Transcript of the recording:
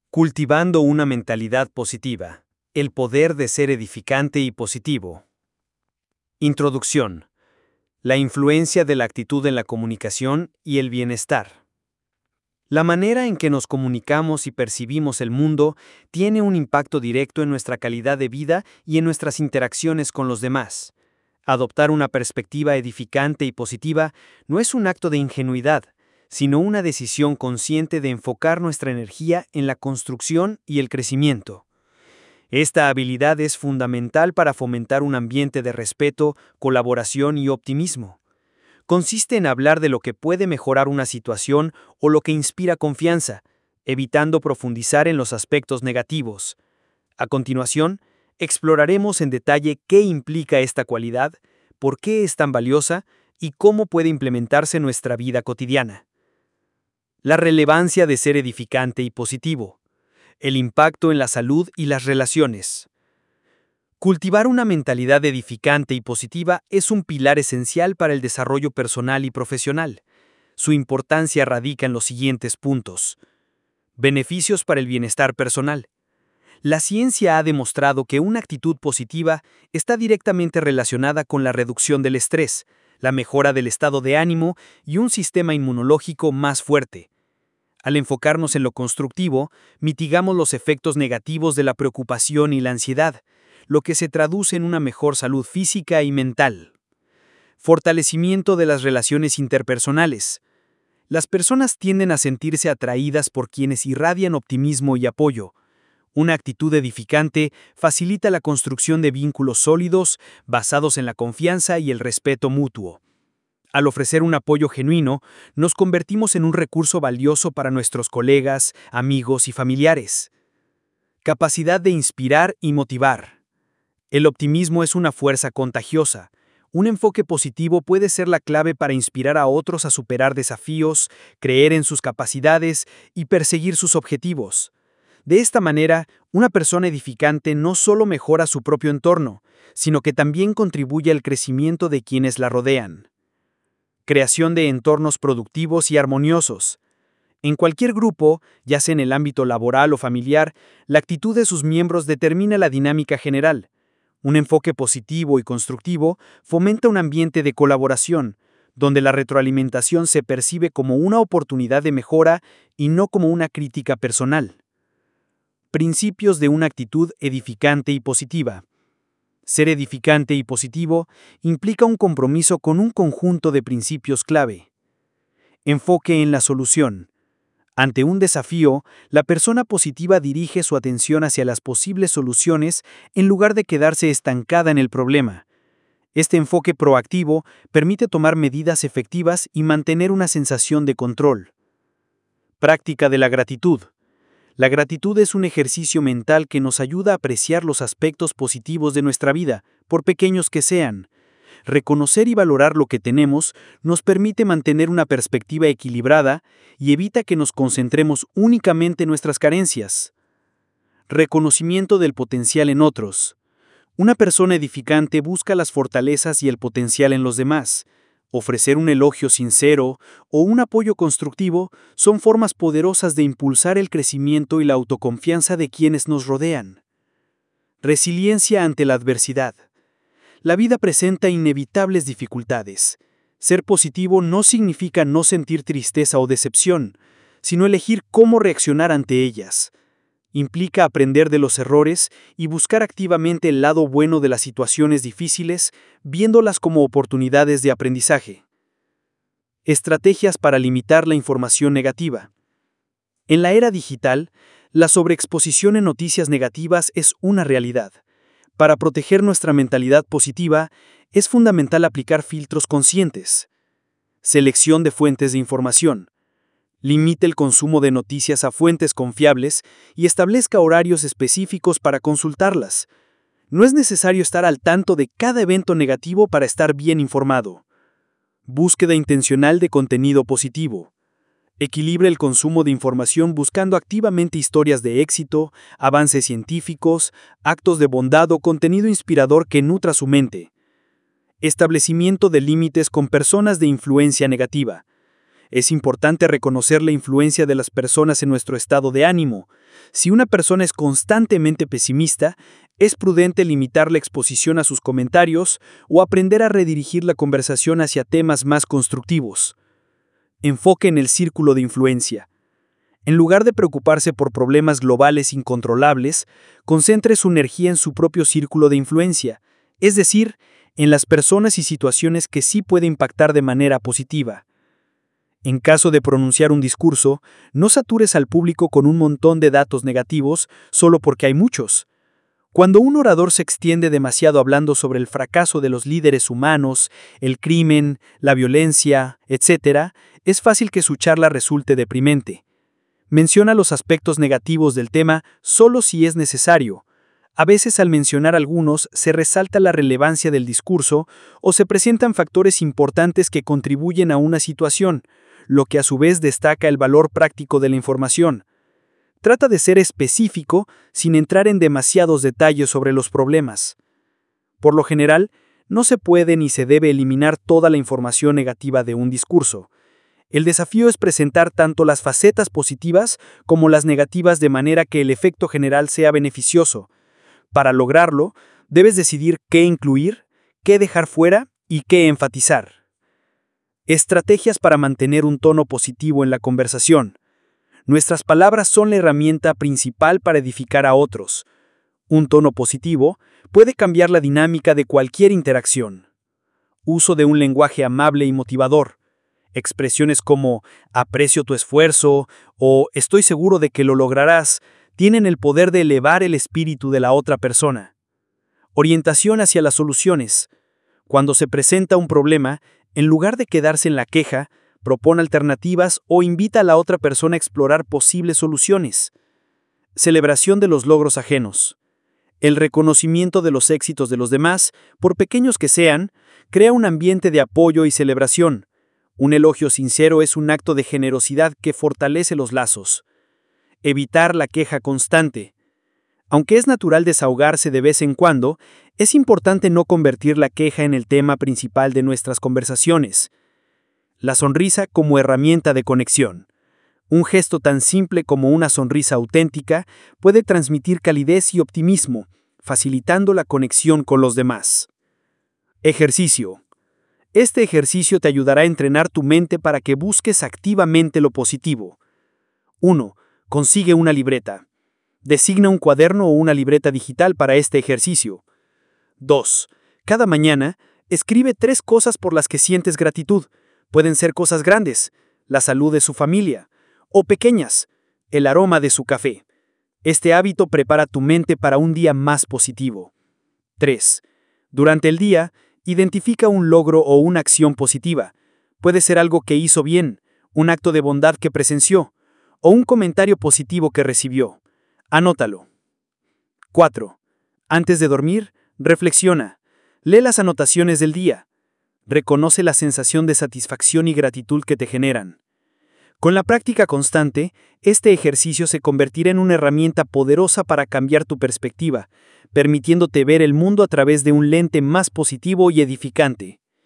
Cultivando una mentalidad positiva. El poder de ser edificante y positivo. Introducción. La influencia de la actitud en la comunicación y el bienestar. La manera en que nos comunicamos y percibimos el mundo tiene un impacto directo en nuestra calidad de vida y en nuestras interacciones con los demás. Adoptar una perspectiva edificante y positiva no es un acto de ingenuidad, sino una decisión consciente de enfocar nuestra energía en la construcción y el crecimiento. Esta habilidad es fundamental para fomentar un ambiente de respeto, colaboración y optimismo. Consiste en hablar de lo que puede mejorar una situación o lo que inspira confianza, evitando profundizar en los aspectos negativos. A continuación, exploraremos en detalle qué implica esta cualidad, por qué es tan valiosa y cómo puede implementarse en nuestra vida cotidiana. La relevancia de ser edificante y positivo. El impacto en la salud y las relaciones. Cultivar una mentalidad edificante y positiva es un pilar esencial para el desarrollo personal y profesional. Su importancia radica en los siguientes puntos. Beneficios para el bienestar personal. La ciencia ha demostrado que una actitud positiva está directamente relacionada con la reducción del estrés, la mejora del estado de ánimo y un sistema inmunológico más fuerte. Al enfocarnos en lo constructivo, mitigamos los efectos negativos de la preocupación y la ansiedad, lo que se traduce en una mejor salud física y mental. Fortalecimiento de las relaciones interpersonales. Las personas tienden a sentirse atraídas por quienes irradian optimismo y apoyo. Una actitud edificante facilita la construcción de vínculos sólidos basados en la confianza y el respeto mutuo. Al ofrecer un apoyo genuino, nos convertimos en un recurso valioso para nuestros colegas, amigos y familiares. Capacidad de inspirar y motivar. El optimismo es una fuerza contagiosa. Un enfoque positivo puede ser la clave para inspirar a otros a superar desafíos, creer en sus capacidades y perseguir sus objetivos. De esta manera, una persona edificante no solo mejora su propio entorno, sino que también contribuye al crecimiento de quienes la rodean. Creación de entornos productivos y armoniosos. En cualquier grupo, ya sea en el ámbito laboral o familiar, la actitud de sus miembros determina la dinámica general. Un enfoque positivo y constructivo fomenta un ambiente de colaboración, donde la retroalimentación se percibe como una oportunidad de mejora y no como una crítica personal. Principios de una actitud edificante y positiva. Ser edificante y positivo implica un compromiso con un conjunto de principios clave. Enfoque en la solución. Ante un desafío, la persona positiva dirige su atención hacia las posibles soluciones en lugar de quedarse estancada en el problema. Este enfoque proactivo permite tomar medidas efectivas y mantener una sensación de control. Práctica de la gratitud. La gratitud es un ejercicio mental que nos ayuda a apreciar los aspectos positivos de nuestra vida, por pequeños que sean. Reconocer y valorar lo que tenemos nos permite mantener una perspectiva equilibrada y evita que nos concentremos únicamente en nuestras carencias. Reconocimiento del potencial en otros. Una persona edificante busca las fortalezas y el potencial en los demás. Ofrecer un elogio sincero o un apoyo constructivo son formas poderosas de impulsar el crecimiento y la autoconfianza de quienes nos rodean. Resiliencia ante la adversidad. La vida presenta inevitables dificultades. Ser positivo no significa no sentir tristeza o decepción, sino elegir cómo reaccionar ante ellas. Implica aprender de los errores y buscar activamente el lado bueno de las situaciones difíciles, viéndolas como oportunidades de aprendizaje. Estrategias para limitar la información negativa. En la era digital, la sobreexposición en noticias negativas es una realidad. Para proteger nuestra mentalidad positiva, es fundamental aplicar filtros conscientes. Selección de fuentes de información. Limite el consumo de noticias a fuentes confiables y establezca horarios específicos para consultarlas. No es necesario estar al tanto de cada evento negativo para estar bien informado. Búsqueda intencional de contenido positivo. Equilibre el consumo de información buscando activamente historias de éxito, avances científicos, actos de bondad o contenido inspirador que nutra su mente. Establecimiento de límites con personas de influencia negativa. Es importante reconocer la influencia de las personas en nuestro estado de ánimo, Si una persona es constantemente pesimista, es prudente limitar la exposición a sus comentarios o aprender a redirigir la conversación hacia temas más constructivos. Enfoque en el círculo de influencia. En lugar de preocuparse por problemas globales incontrolables, concentre su energía en su propio círculo de influencia, es decir, en las personas y situaciones que sí puede impactar de manera positiva. En caso de pronunciar un discurso, no satures al público con un montón de datos negativos solo porque hay muchos. Cuando un orador se extiende demasiado hablando sobre el fracaso de los líderes humanos, el crimen, la violencia, etc., es fácil que su charla resulte deprimente. Menciona los aspectos negativos del tema solo si es necesario. A veces al mencionar algunos se resalta la relevancia del discurso o se presentan factores importantes que contribuyen a una situación, lo que a su vez destaca el valor práctico de la información. Trata de ser específico sin entrar en demasiados detalles sobre los problemas. Por lo general, no se puede ni se debe eliminar toda la información negativa de un discurso. El desafío es presentar tanto las facetas positivas como las negativas de manera que el efecto general sea beneficioso. Para lograrlo, debes decidir qué incluir, qué dejar fuera y qué enfatizar. Estrategias para mantener un tono positivo en la conversación. Nuestras palabras son la herramienta principal para edificar a otros. Un tono positivo puede cambiar la dinámica de cualquier interacción. Uso de un lenguaje amable y motivador. Expresiones como aprecio tu esfuerzo o estoy seguro de que lo lograrás tienen el poder de elevar el espíritu de la otra persona. Orientación hacia las soluciones. Cuando se presenta un problema, en lugar de quedarse en la queja, propone alternativas o invita a la otra persona a explorar posibles soluciones. Celebración de los logros ajenos. El reconocimiento de los éxitos de los demás, por pequeños que sean, crea un ambiente de apoyo y celebración. Un elogio sincero es un acto de generosidad que fortalece los lazos. Evitar la queja constante. Aunque es natural desahogarse de vez en cuando, es importante no convertir la queja en el tema principal de nuestras conversaciones. La sonrisa como herramienta de conexión. Un gesto tan simple como una sonrisa auténtica puede transmitir calidez y optimismo, facilitando la conexión con los demás. Ejercicio. Este ejercicio te ayudará a entrenar tu mente para que busques activamente lo positivo. 1. Consigue una libreta. Designa un cuaderno o una libreta digital para este ejercicio. 2. Cada mañana, escribe 3 cosas por las que sientes gratitud. Pueden ser cosas grandes, la salud de su familia, o pequeñas, el aroma de su café. Este hábito prepara tu mente para un día más positivo. 3. Durante el día, identifica un logro o una acción positiva. Puede ser algo que hizo bien, un acto de bondad que presenció, o un comentario positivo que recibió. Anótalo. 4. Antes de dormir, reflexiona. Lee las anotaciones del día. Reconoce la sensación de satisfacción y gratitud que te generan. Con la práctica constante, este ejercicio se convertirá en una herramienta poderosa para cambiar tu perspectiva, permitiéndote ver el mundo a través de un lente más positivo y edificante.